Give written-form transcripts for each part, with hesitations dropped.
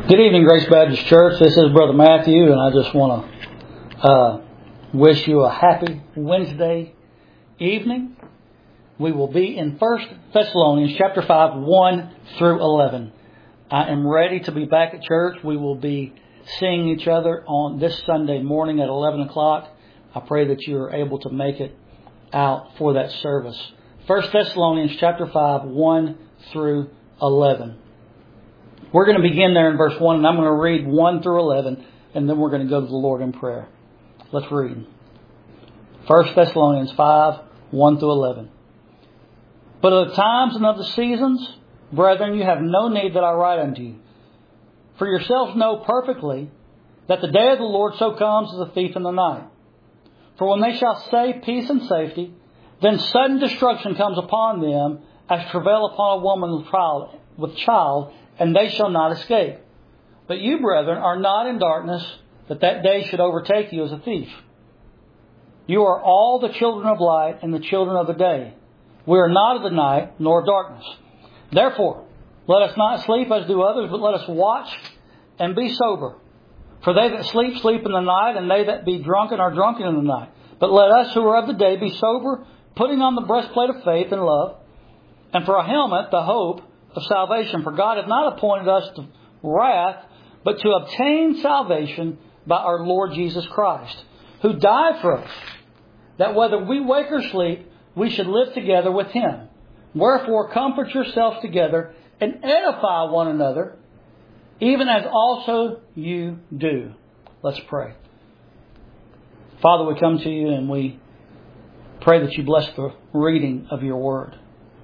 Good evening, Grace Baptist Church. This is Brother Matthew, and I just want to wish you a happy Wednesday evening. We will be in 1 Thessalonians chapter 5, 1 through 11. I am ready to be back at church. We will be seeing each other on this Sunday morning at 11 o'clock. I pray that you are able to make it out for that service. 1 Thessalonians chapter 5, 1 through 11. We're going to begin there in verse 1, and I'm going to read 1 through 11, and then we're going to go to the Lord in prayer. Let's read. 1 Thessalonians 5, 1 through 11. But of the times and of the seasons, brethren, you have no need that I write unto you. For yourselves know perfectly that the day of the Lord so comes as a thief in the night. For when they shall say peace and safety, then sudden destruction comes upon them as travail upon a woman with child, and they shall not escape. But you, brethren, are not in darkness, that day should overtake you as a thief. You are all the children of light and the children of the day. We are not of the night, nor of darkness. Therefore, let us not sleep as do others, but let us watch and be sober. For they that sleep, sleep in the night, and they that be drunken are drunken in the night. But let us who are of the day be sober, putting on the breastplate of faith and love, and for a helmet the hope of salvation. For God hath not appointed us to wrath, but to obtain salvation by our Lord Jesus Christ, who died for us, that whether we wake or sleep, we should live together with Him. Wherefore comfort yourselves together and edify one another, even as also you do. Let's pray. Father, we come to you and we pray that you bless the reading of your word.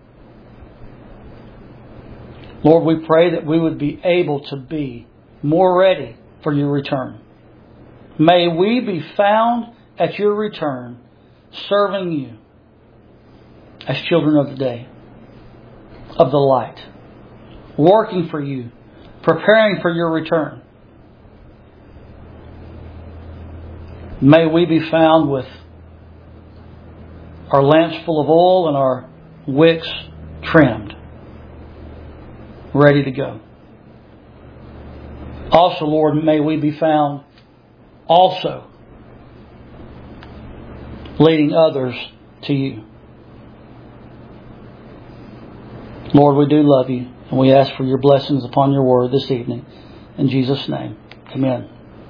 Lord, we pray that we would be able to be more ready for your return. May we be found at your return serving you as children of the day, of the light, working for you, preparing for your return. May we be found with our lamps full of oil and our wicks trimmed, ready to go. Also, Lord, may we be found also leading others to you. Lord, we do love you, and we ask for your blessings upon your word this evening. In Jesus' name, amen.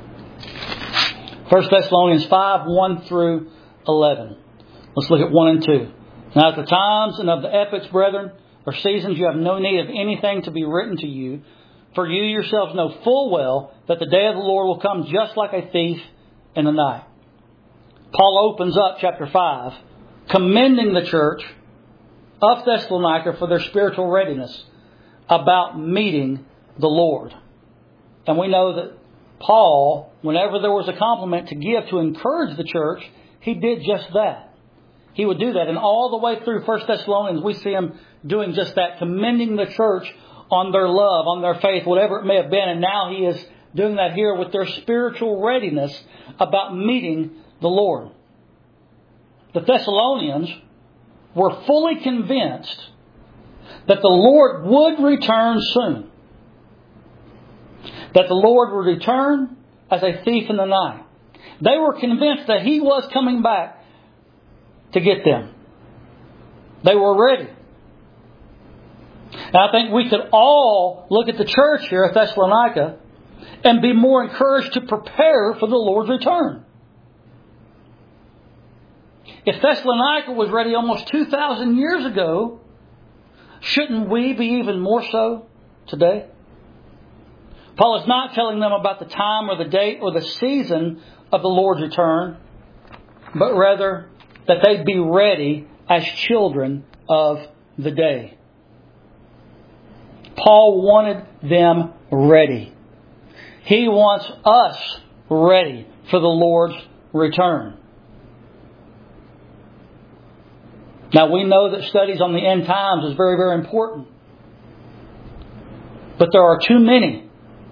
1 Thessalonians 5, 1 through 11. Let's look at 1 and 2. Now at the times and of the epochs, brethren, or seasons, you have no need of anything to be written to you, for you yourselves know full well that the day of the Lord will come just like a thief in the night. Paul opens up chapter 5, commending the church of Thessalonica for their spiritual readiness about meeting the Lord. And we know that Paul, whenever there was a compliment to give to encourage the church, he did just that. He would do that. And all the way through 1 Thessalonians, we see him doing just that, commending the church on their love, on their faith, whatever it may have been. And now he is doing that here with their spiritual readiness about meeting the Lord. The Thessalonians were fully convinced that the Lord would return soon. That the Lord would return as a thief in the night. They were convinced that He was coming back to get them. They were ready. And I think we could all look at the church here at Thessalonica and be more encouraged to prepare for the Lord's return. If Thessalonica was ready almost 2,000 years ago, shouldn't we be even more so today? Paul is not telling them about the time or the date or the season of the Lord's return, but rather that they'd be ready as children of the day. Paul wanted them ready. He wants us ready for the Lord's return. Now we know that studies on the end times is very, very important. But there are too many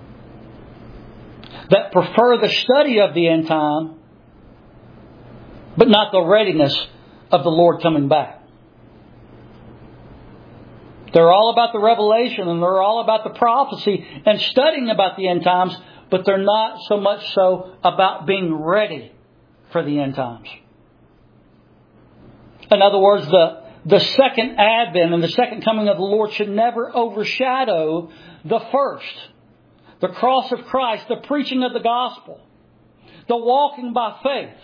that prefer the study of the end time, but not the readiness of the Lord coming back. They're all about the revelation and they're all about the prophecy and studying about the end times, but they're not so much so about being ready for the end times. In other words, the second advent and the second coming of the Lord should never overshadow the first. The cross of Christ, the preaching of the gospel, the walking by faith,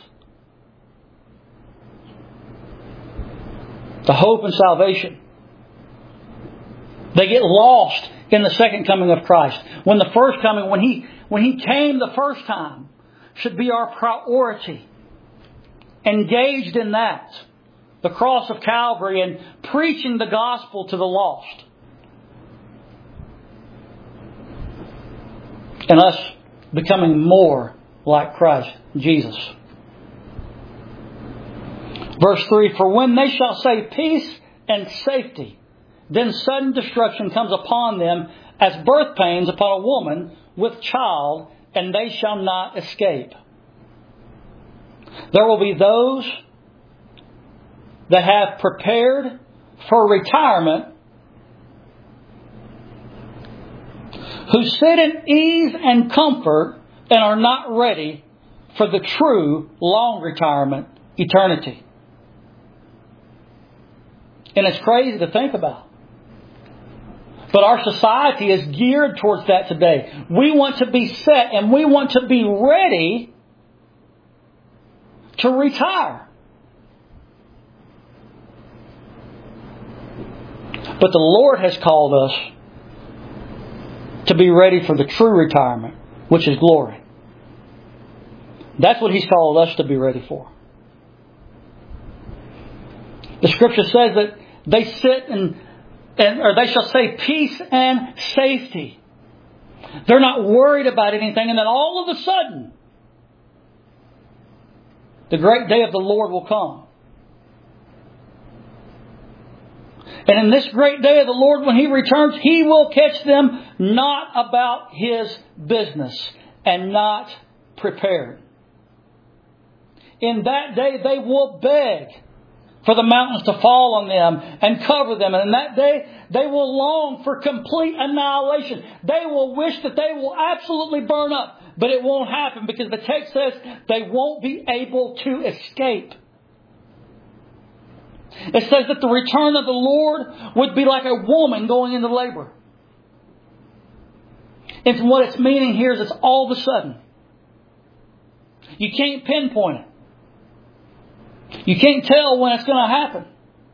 the hope and salvation. They get lost in the second coming of Christ. When the first coming, when He came the first time, should be our priority. Engaged in that. The cross of Calvary and preaching the gospel to the lost. And us becoming more like Christ Jesus. Verse 3, for when they shall say peace and safety, then sudden destruction comes upon them as birth pains upon a woman with child, and they shall not escape. There will be those that have prepared for retirement, who sit in ease and comfort and are not ready for the true long retirement, eternity. And it's crazy to think about. But our society is geared towards that today. We want to be set and we want to be ready to retire. But the Lord has called us to be ready for the true retirement, which is glory. That's what He's called us to be ready for. The Scripture says that they sit or they shall say peace and safety. They're not worried about anything, and then all of a sudden, the great day of the Lord will come. And in this great day of the Lord, when He returns, He will catch them not about His business and not prepared. In that day, they will beg for the mountains to fall on them and cover them. And in that day, they will long for complete annihilation. They will wish that they will absolutely burn up. But it won't happen because the text says they won't be able to escape. It says that the return of the Lord would be like a woman going into labor. And what it's meaning here is it's all of a sudden. You can't pinpoint it. You can't tell when it's going to happen.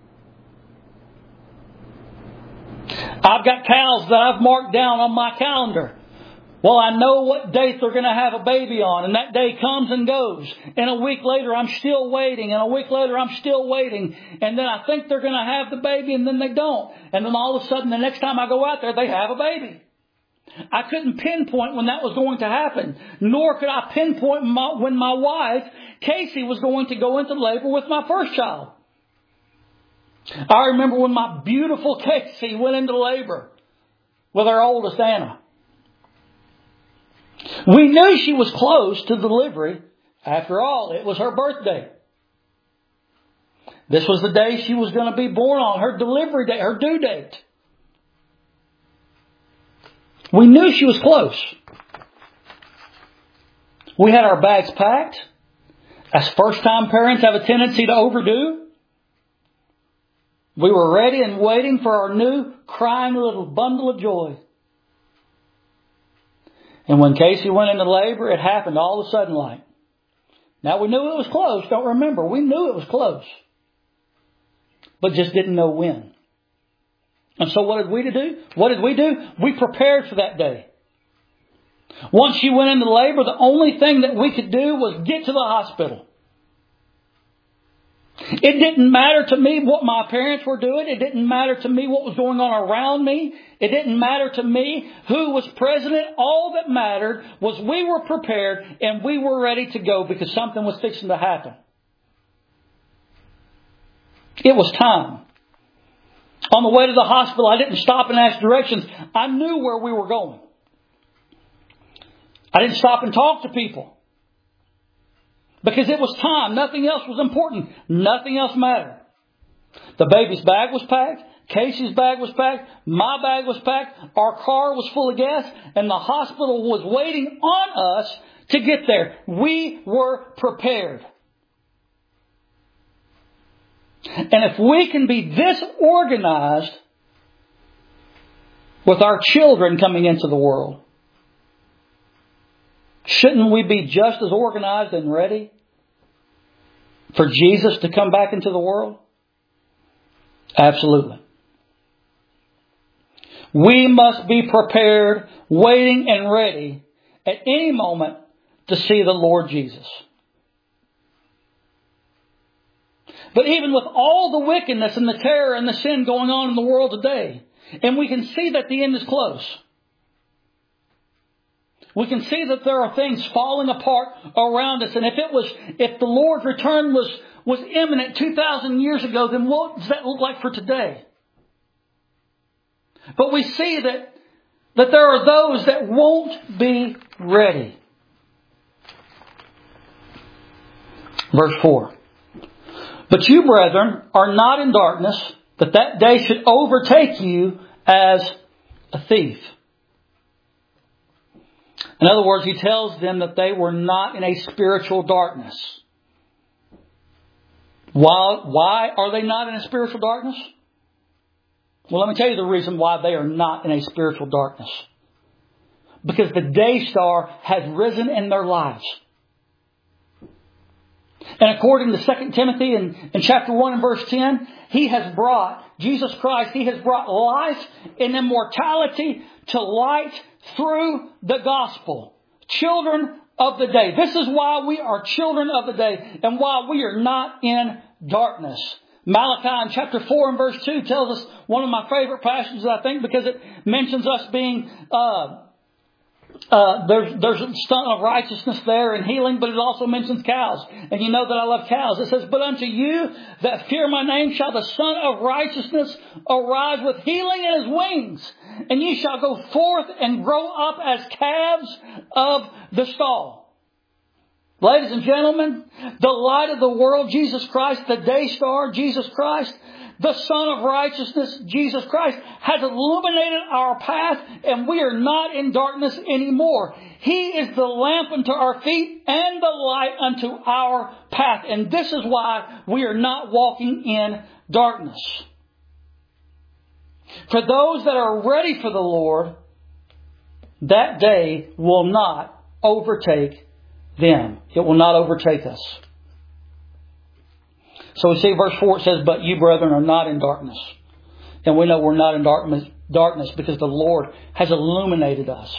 I've got cows that I've marked down on my calendar. Well, I know what date they're going to have a baby on, and that day comes and goes. And a week later, I'm still waiting, and a week later, I'm still waiting. And then I think they're going to have the baby, and then they don't. And then all of a sudden, the next time I go out there, they have a baby. I couldn't pinpoint when that was going to happen, nor could I pinpoint when my wife, Casey, was going to go into labor with my first child. I remember when my beautiful Casey went into labor with our oldest, Anna. We knew she was close to delivery. After all, it was her birthday. This was the day she was going to be born on, her delivery date, her due date. We knew she was close. We had our bags packed. As first-time parents have a tendency to overdo. We were ready and waiting for our new crying little bundle of joy. And when Casey went into labor, it happened all of a sudden like. Now we knew it was close. Don't remember. We knew it was close. But just didn't know when. And so what did we do? What did we do? We prepared for that day. Once she went into labor, the only thing that we could do was get to the hospital. It didn't matter to me what my parents were doing. It didn't matter to me what was going on around me. It didn't matter to me who was president. All that mattered was we were prepared and we were ready to go because something was fixing to happen. It was time. On the way to the hospital, I didn't stop and ask directions. I knew where we were going. I didn't stop and talk to people. Because it was time. Nothing else was important. Nothing else mattered. The baby's bag was packed. Casey's bag was packed. My bag was packed. Our car was full of gas. And the hospital was waiting on us to get there. We were prepared. And if we can be this organized with our children coming into the world, shouldn't we be just as organized and ready for Jesus to come back into the world? Absolutely. We must be prepared, waiting and ready at any moment to see the Lord Jesus. But even with all the wickedness and the terror and the sin going on in the world today, and we can see that the end is close. We can see that there are things falling apart around us. And if the Lord's return was imminent 2,000 years ago, then what does that look like for today? But we see that there are those that won't be ready. Verse 4. But you, brethren, are not in darkness, that day should overtake you as a thief. In other words, he tells them that they were not in a spiritual darkness. Why are they not in a spiritual darkness? Well, let me tell you the reason why they are not in a spiritual darkness. Because the day star has risen in their lives. And according to 2 Timothy in chapter 1 and verse 10, Jesus Christ, He has brought life and immortality to light through the gospel. Children of the day. This is why we are children of the day and why we are not in darkness. Malachi in chapter 4 and verse 2 tells us one of my favorite passages, I think, because it mentions us being... there's a stunt of righteousness there and healing, but it also mentions cows. And you know that I love cows. It says, but unto you that fear my name shall the Son of Righteousness arise with healing in his wings. And ye shall go forth and grow up as calves of the stall. Ladies and gentlemen, the light of the world, Jesus Christ, the day star, Jesus Christ, the Son of Righteousness, Jesus Christ, has illuminated our path, and we are not in darkness anymore. He is the lamp unto our feet and the light unto our path. And this is why we are not walking in darkness. For those that are ready for the Lord, that day will not overtake them. It will not overtake us. So we see verse 4, it says, but you, brethren, are not in darkness. And we know we're not in darkness because the Lord has illuminated us.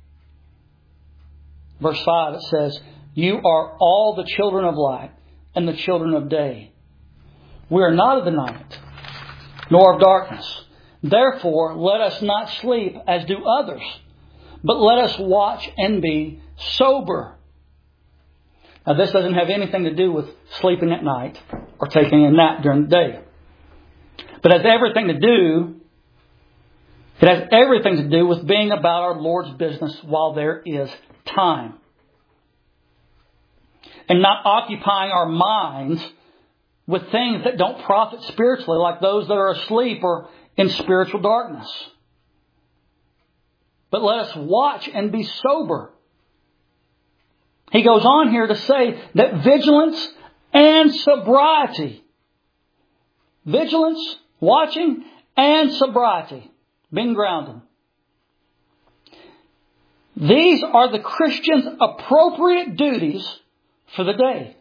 Verse 5, it says, you are all the children of light and the children of day. We are not of the night, nor of darkness. Therefore, let us not sleep as do others, but let us watch and be sober. Now, this doesn't have anything to do with sleeping at night or taking a nap during the day. But it has everything to do with being about our Lord's business while there is time. And not occupying our minds with things that don't profit spiritually, like those that are asleep or in spiritual darkness. But let us watch and be sober. He goes on here to say that vigilance and sobriety. Vigilance, watching, and sobriety. Being grounded. These are the Christian's appropriate duties for the day.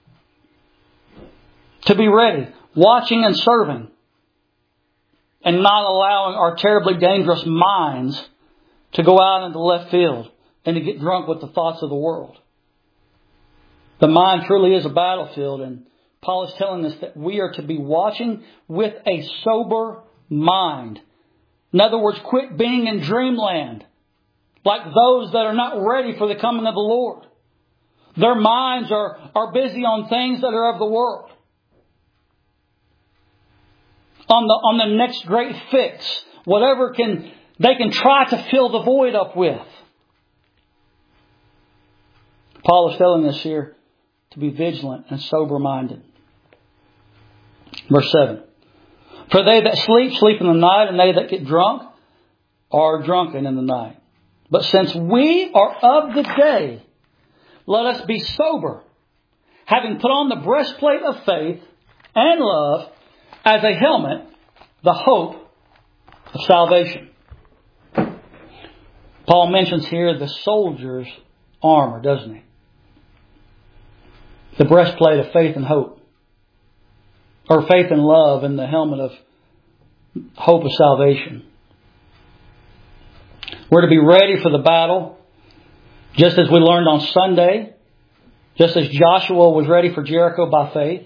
To be ready, watching and serving. And not allowing our terribly dangerous minds to go out into left field and to get drunk with the thoughts of the world. The mind truly is a battlefield, and Paul is telling us that we are to be watching with a sober mind. In other words, quit being in dreamland, like those that are not ready for the coming of the Lord. Their minds are busy on things that are of the world. On the next great fix, whatever they can try to fill the void up with. Paul is telling us here to be vigilant and sober-minded. Verse 7. For they that sleep, sleep in the night, and they that get drunk are drunken in the night. But since we are of the day, let us be sober, having put on the breastplate of faith and love, as a helmet, the hope of salvation. Paul mentions here the soldier's armor, doesn't he? The breastplate of faith and hope. Or faith and love, and the helmet of hope of salvation. We're to be ready for the battle, just as we learned on Sunday, just as Joshua was ready for Jericho by faith.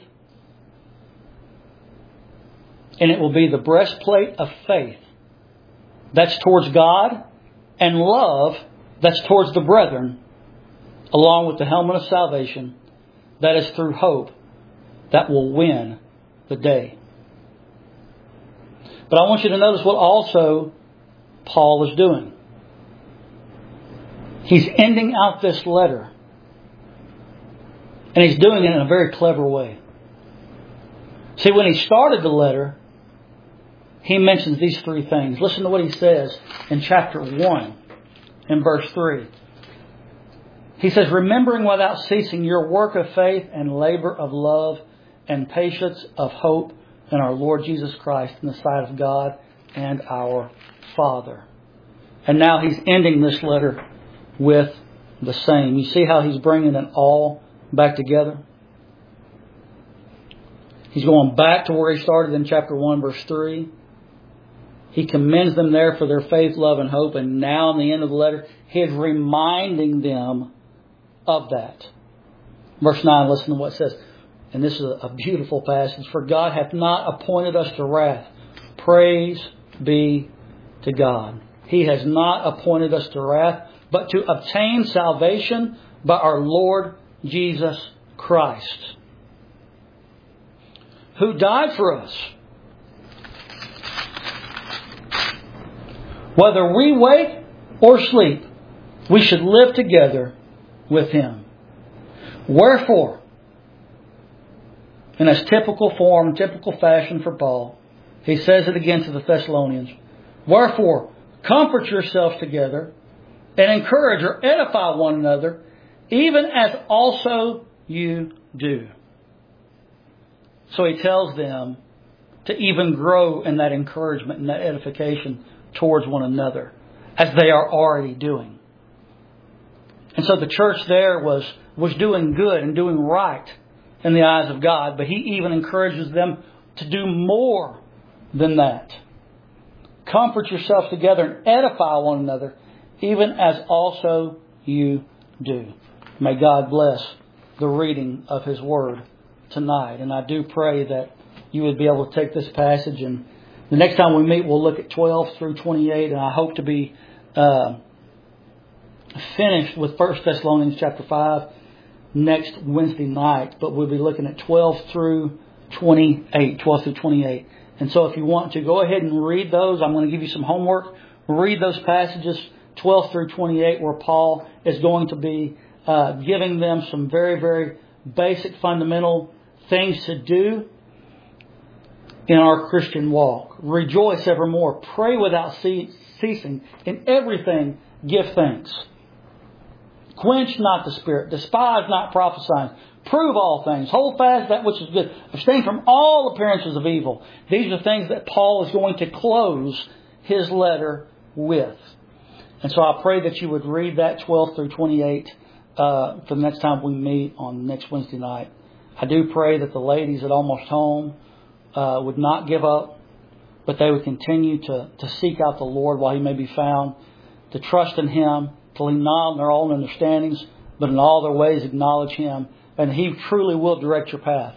And it will be the breastplate of faith that's towards God, and love that's towards the brethren, along with the helmet of salvation that is through hope that will win the day. But I want you to notice what also Paul is doing. He's ending out this letter. And he's doing it in a very clever way. See, when he started the letter, he mentions these three things. Listen to what he says in chapter 1, in verse 3. He says, remembering without ceasing your work of faith and labor of love and patience of hope in our Lord Jesus Christ in the sight of God and our Father. And now he's ending this letter with the same. You see how he's bringing it all back together? He's going back to where he started in chapter 1, verse 3. He commends them there for their faith, love, and hope. And now in the end of the letter, he is reminding them of that. Verse 9, listen to what it says. And this is a beautiful passage. For God hath not appointed us to wrath. Praise be to God. He has not appointed us to wrath, but to obtain salvation by our Lord Jesus Christ, who died for us, whether we wake or sleep, we should live together with Him. Wherefore, in as typical form, typical fashion for Paul, he says it again to the Thessalonians. Wherefore, comfort yourselves together and encourage or edify one another, even as also you do. So he tells them to even grow in that encouragement and that edification towards one another, as they are already doing. And so the church there was doing good and doing right in the eyes of God, but he even encourages them to do more than that. Comfort yourselves together and edify one another, even as also you do. May God bless the reading of His Word tonight. And I do pray that you would be able to take this passage, and the next time we meet we'll look at 12 through 28, and I hope to be finished with 1 Thessalonians chapter 5 next Wednesday night, but we'll be looking at 12 through 28. And so if you want to, go ahead and read those. I'm going to give you some homework. Read those passages 12 through 28, where Paul is going to be giving them some very, very basic fundamental things to do in our Christian walk. Rejoice evermore. Pray without ceasing. In everything give thanks. Quench not the spirit. Despise not prophesying. Prove all things. Hold fast that which is good. Abstain from all appearances of evil. These are things that Paul is going to close his letter with. And so I pray that you would read that 12 through 28 for the next time we meet on next Wednesday night. I do pray that the ladies at Almost Home would not give up, but they would continue to seek out the Lord while He may be found, to trust in Him, to lean not on their own understandings, but in all their ways acknowledge Him, and He truly will direct your path.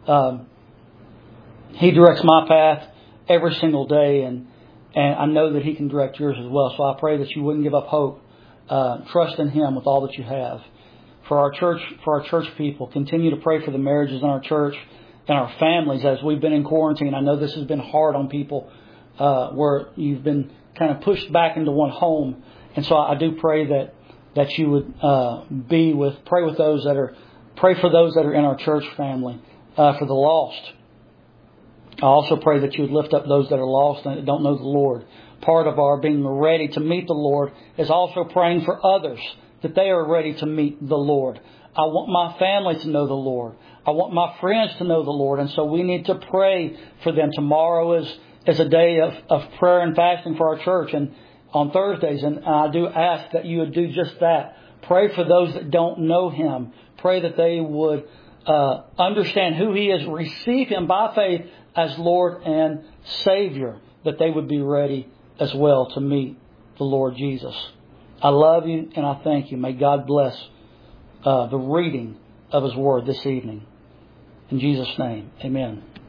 He directs my path every single day, and I know that He can direct yours as well. So I pray that you wouldn't give up hope. Trust in Him with all that you have. For our church people, continue to pray for the marriages in our church and our families as we've been in quarantine. I know this has been hard on people where you've been kind of pushed back into one home. And so I do pray that you would pray for those that are in our church family, for the lost, I also pray that you would lift up those that are lost and that don't know the Lord. Part of our being ready to meet the Lord is also praying for others that they are ready to meet the Lord. I want my family to know the Lord. I want my friends to know the Lord. And so we need to pray for them. Tomorrow is a day of prayer and fasting for our church and on Thursdays. And I do ask that you would do just that. Pray for those that don't know Him. Pray that they would understand who He is, receive Him by faith as Lord and Savior, that they would be ready as well to meet the Lord Jesus. I love you and I thank you. May God bless the reading of His Word this evening. In Jesus' name, amen.